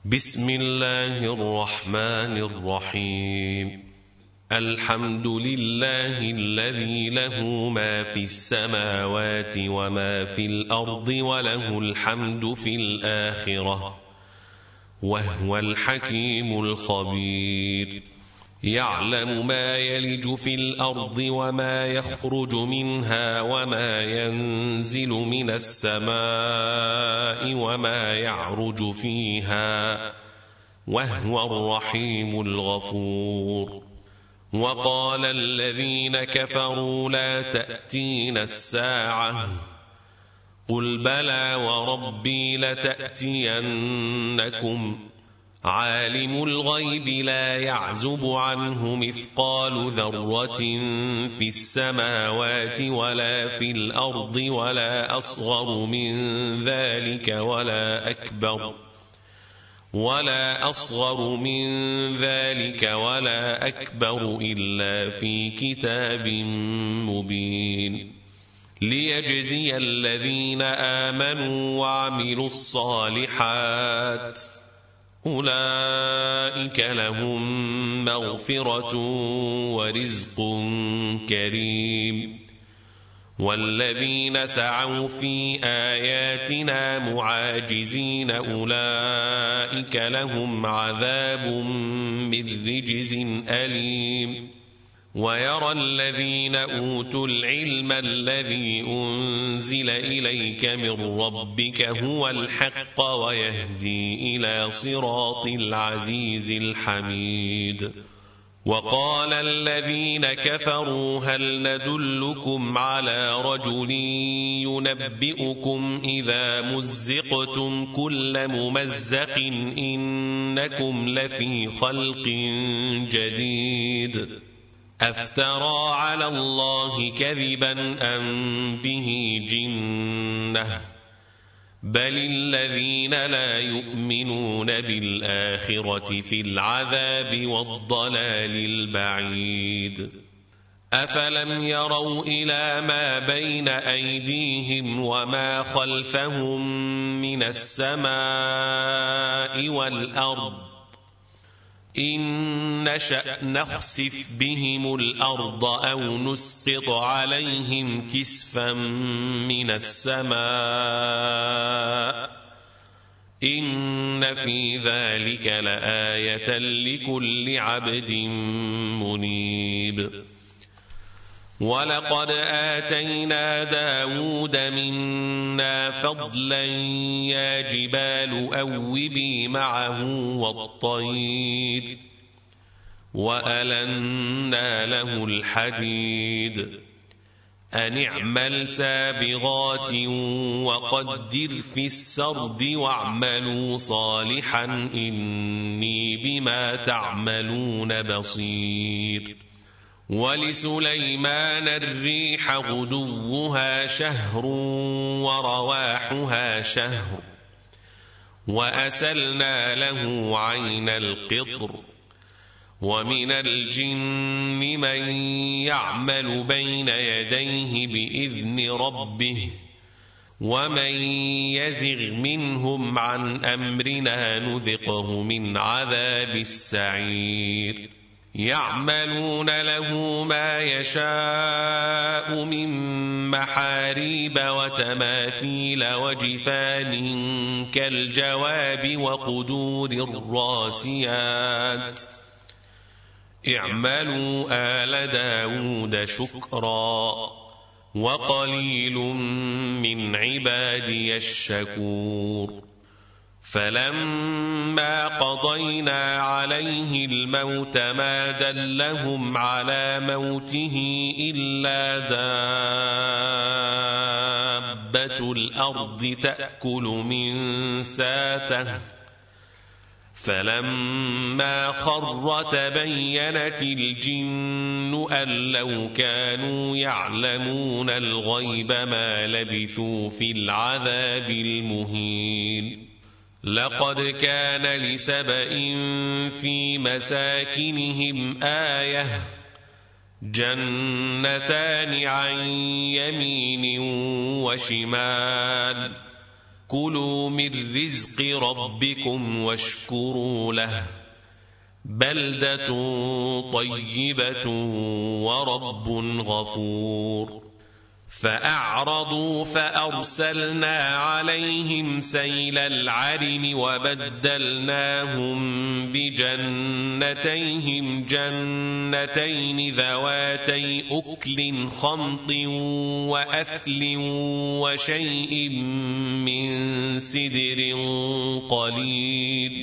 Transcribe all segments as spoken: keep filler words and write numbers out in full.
بسم الله الرحمن الرحيم. الحمد لله الذي له ما في السماوات وما في الأرض وله الحمد في الآخرة وهو الحكيم الخبير. يعلم ما يلج في الأرض وما يخرج منها وما ينزل من السماء وما يعرج فيها وهو الرحيم الغفور. وقال الذين كفروا لا تأتينا الساعة قل بلى وربي لتأتينكم عالم الغيب لا يعزب عنه مثقال ذرة في السماوات ولا في الأرض ولا أصغر من ذلك ولا أكبر ولا أصغر من ذلك ولا أكبر إلا في كتاب مبين ليجزي الذين آمنوا وعملوا الصالحات أولئك لهم مغفرة ورزق كريم. والذين سعوا في آياتنا معاجزين أولئك لهم عذاب من رجز أليم. ويرى الذين أوتوا العلم الذي أنزل إليك من ربك هو الحق ويهدي إلى صراط العزيز الحميد. وقال الذين كفروا هل ندلكم على رجل ينبئكم إذا مزقتم كل ممزق إنكم لفي خلق جديد أفترى على الله كذبا أم به جنة بل الذين لا يؤمنون بالآخرة في العذاب والضلال البعيد. أفلم يروا إلى ما بين أيديهم وما خلفهم من السماء والأرض إن نشأ نخسف بهم الأرض أو نسقط عليهم كسفا من السماء إن في ذلك لآية لكل عبد منيب. ولقد آتينا داود منا فضلا يا جبال أوبي معه والطير وألنا له الحديد أن اعمل سابغات وقدر في السرد واعملوا صالحا إني بما تعملون بصير. ولسليمان الريح غدوها شهر ورواحها شهر وأسلنا له عين القطر. ومن الجن من يعمل بين يديه بإذن ربه ومن يزغ منهم عن أمرنا نذقه من عذاب السعير. يعملون له ما يشاء من محاريب وتماثيل وجفان كالجواب وقدور الراسيات اعملوا آل داود شكرا وقليل من عبادي الشكور. فلما قضينا عليه الموت ما دلهم على موته إلا دابة الأرض تأكل من ساته فلما خر تبينت الجن أن لو كانوا يعلمون الغيب ما لبثوا في العذاب المهين. لقد كان لسبإ في مساكنهم آية جنتان عن يمين وشمال كلوا من رزق ربكم واشكروا له بلدة طيبة ورب غفور فأعرضوا فأرسلنا عليهم سيل العرم وبدلناهم بجنتيهم جنتين ذواتي أكل خمط وأثل وشيء من سدر قليل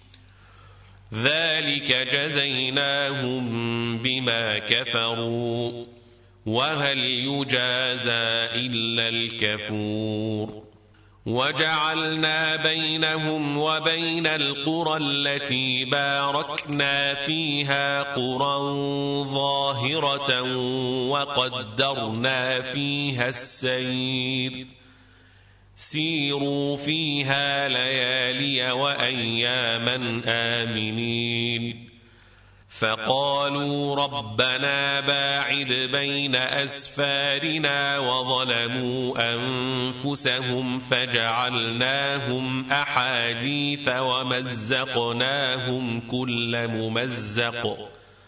ذلك جزيناهم بما كفروا وهل يجازى إلا الكفور وجعلنا بينهم وبين القرى التي باركنا فيها قرى ظاهرة وقدرنا فيها السير سيروا فيها ليالي وأياما آمنين فقالوا ربنا باعد بين أسفارنا وظلموا أنفسهم فجعلناهم أحاديث ومزقناهم كل ممزق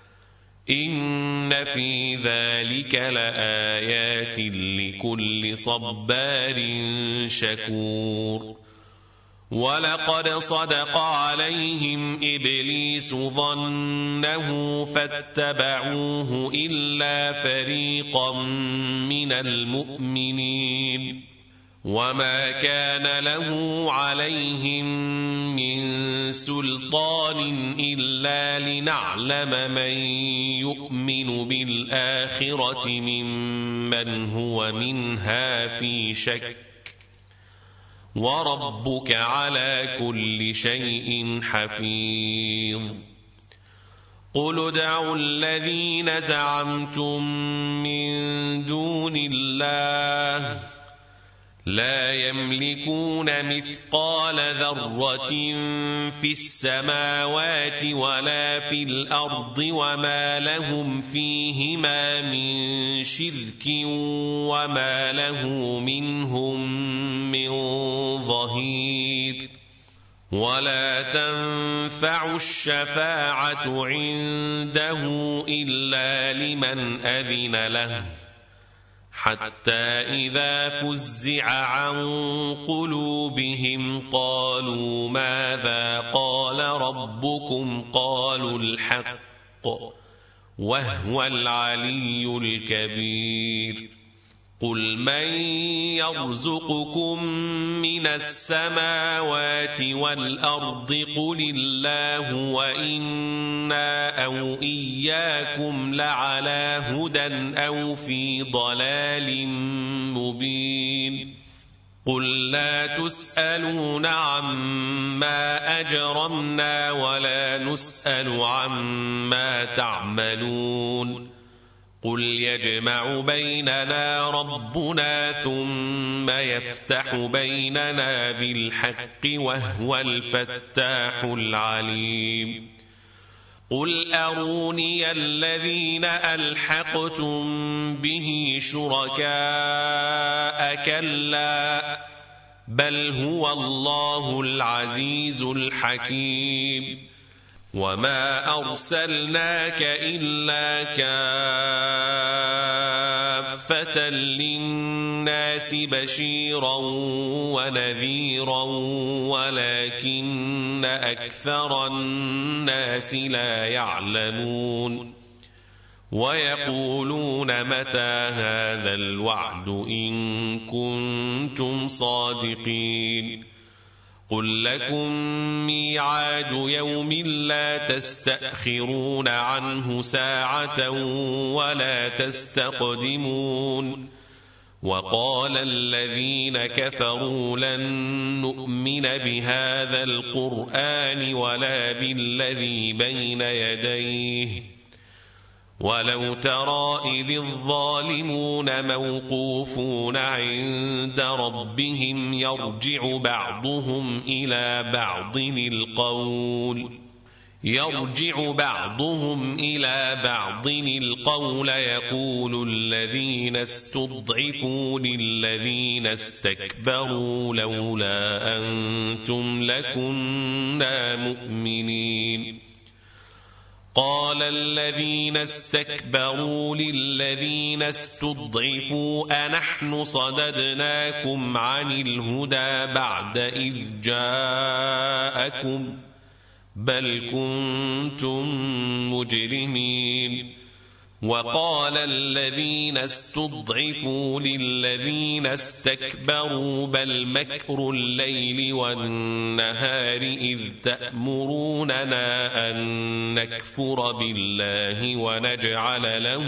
إن في ذلك لآيات لكل صبار شكور ولقد صدق عليهم إبليس ظنه فاتبعوه إلا فريقا من المؤمنين وما كان له عليهم من سلطان إلا لنعلم من يؤمن بالآخرة ممن هو منها في شك وربك على كل شيء حفيظ قل ادعوا الذين زعمتم من دون الله لا يملكون مثقال ذرة في السماوات ولا في الأرض وما لهم فيهما من شرك وما له منهم من ظهير ولا تنفع الشفاعة عنده إلا لمن أذن له حتى إذا فزع عن قلوبهم قالوا ماذا قال ربكم قالوا الحق وهو العلي الكبير قل من يرزقكم من السماوات والأرض قل الله وإنا أو إياكم لعلى هدى أو في ضلال مبين قل لا تسألون عما أجرمنا ولا نسأل عما تعملون قل يجمع بيننا ربنا ثم يفتح بيننا بالحق وهو الفتاح العليم قل أروني الذين ألحقتم به شركاء كلا بل هو الله العزيز الحكيم وما أرسلناك إلا كافة للناس بشيرا ونذيرا ولكن أكثر الناس لا يعلمون ويقولون متى هذا الوعد إن كنتم صادقين قل لكم ميعاد يوم لا تستأخرون عنه ساعة ولا تستقدمون وقال الذين كفروا لن نؤمن بهذا القرآن ولا بالذي بين يديه ولو ترى إذ الظالمون موقوفون عند ربهم يرجع بعضهم إلى بعض القول يرجع بعضهم إلى بعض القول يقول الذين استضعفوا للذين استكبروا لولا أنتم لكنا مؤمنين قال الذين استكبروا للذين استضعفوا أنحن صددناكم عن الهدى بعد إذ جاءكم بل كنتم مجرمين وقال الذين استضعفوا للذين استكبروا بل مكر الليل والنهار إذ تأمروننا أن نكفر بالله ونجعل له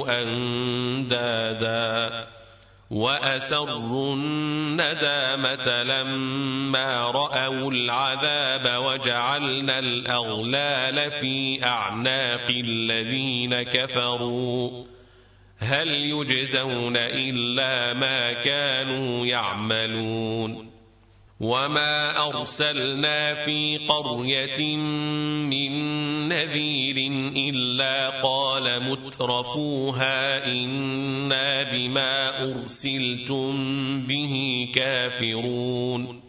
أندادا وأسروا الندامة لما رأوا العذاب وجعلنا الأغلال في أعناق الذين كفروا هل يجزون إلا ما كانوا يعملون وما أرسلنا في قرية من نذير إلا قال مترفوها إنا بما أرسلتم به كافرون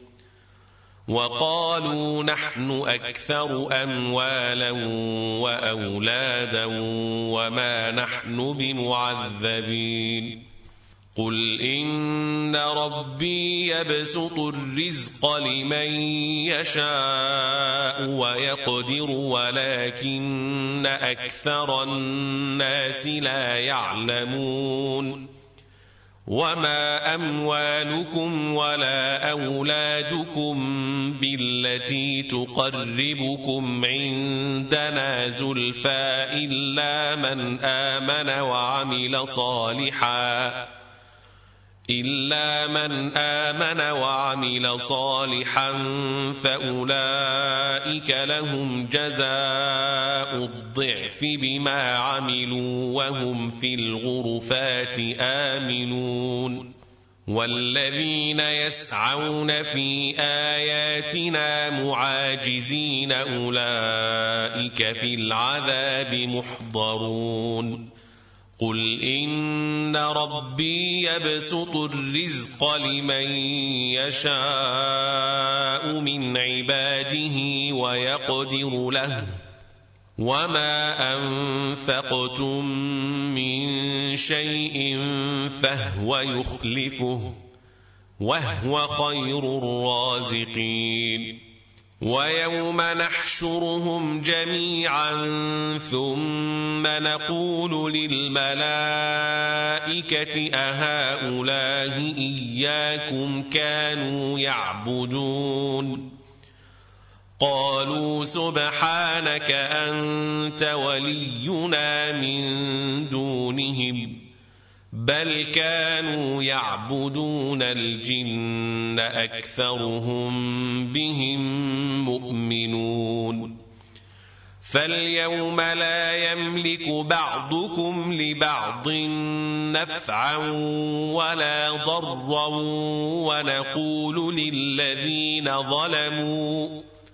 وقالوا نحن أكثر أموالا وأولادا وما نحن بمعذبين قل إن ربي يبسط الرزق لمن يشاء ويقدر ولكن أكثر الناس لا يعلمون وما أموالكم ولا أولادكم بالتي تقربكم عندنا زلفى إلا من آمن وعمل صالحا إلا من آمن وعمل صالحا فأولئك لهم جزاء الضعف بما عملوا وهم في الغرفات آمنون والذين يسعون في آياتنا معاجزين أولئك في العذاب محضرون قل إن ربي يبسط الرزق لمن يشاء من عباده ويقدر له وما أنفقتم من شيء فهو يخلفه وهو خير الرازقين ويوم نحشرهم جميعا ثم نقول للملائكة أهؤلاء إياكم كانوا يعبدون قالوا سبحانك أنت ولينا من دونهم بل كانوا يعبدون الجن أكثرهم بهم مؤمنون فاليوم لا يملك بعضكم لبعض نفعا ولا ضرا ونقول للذين ظلموا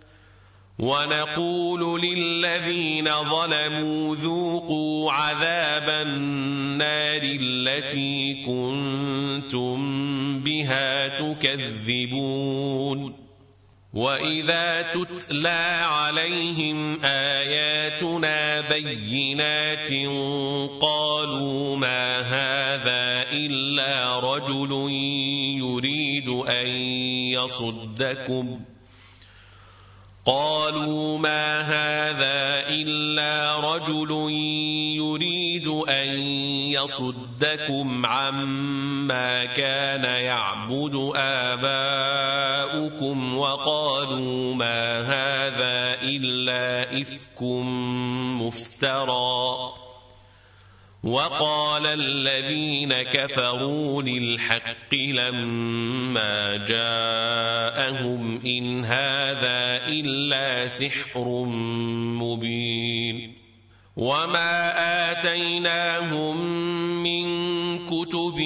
ونقول للذين ظلموا ذوقوا عذاب النار التي كنتم بها تكذبون وإذا تتلى عليهم آياتنا بينات قالوا ما هذا إلا رجل يريد أن يصدكم قالوا ما هذا إلا رجل يريد أن يصدكم عما كان يعبد آباؤكم وقالوا ما هذا إلا إفك مفترى وقال الذين كفروا للحق لما جاءهم إن هذا إلا سحر مبين وما آتيناهم من كتب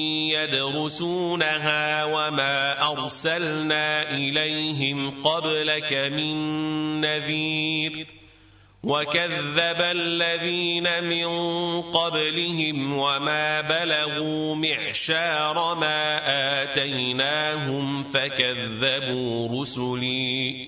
يدرسونها وما أرسلنا إليهم قبلك من نذير وكذب الذين من قبلهم وما بلغوا معشار ما آتيناهم فكذبوا رسلي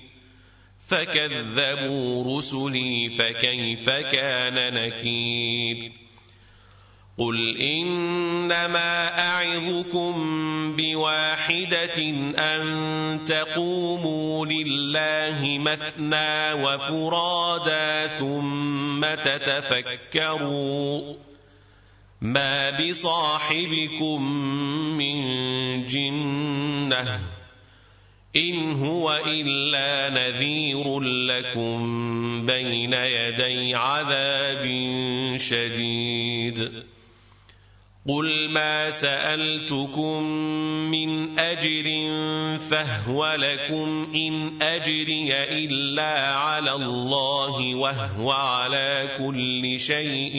فكذبوا رسلي فكيف كان نكير قل إنما أعظكم بواحدة أن تقوموا لله مثنى وفرادا ثم تتفكروا ما بصاحبكم من جنة إن هو إلا نذير لكم بين يدي عذاب شديد قل ما سألتكم من أجر فهو لكم إن أجري إلا على الله وهو على كل شيء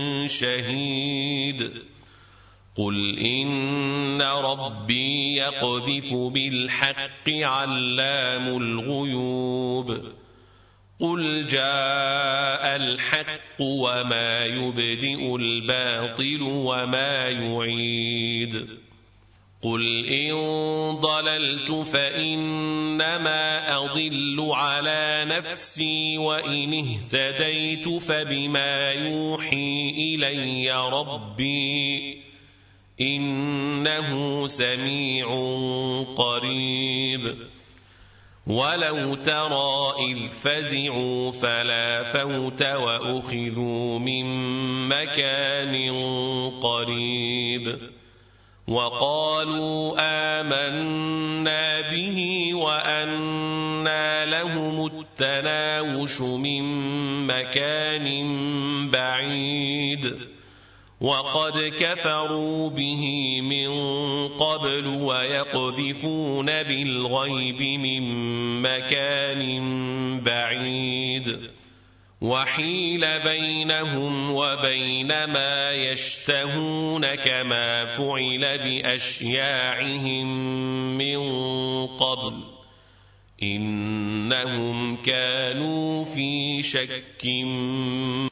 شهيد قل إن ربي يقذف بالحق علام الغيوب قل جاء الحق وما يبدئ الباطل وما يعيد قل إن ضللت فإنما أضل على نفسي وإن اهتديت فبما يوحي إلي ربي إنه سميع قريب ولو ترى إذ فزعوا فلا فوت وأخذوا من مكان قريب وقالوا آمنا به وأنى لهم التناوش من مكان بعيد وقد كفروا به من قبل ويقذفون بالغيب من مكان بعيد وحيل بينهم وبين ما يشتهون كما فعل بأشياعهم من قبل إنهم كانوا في شك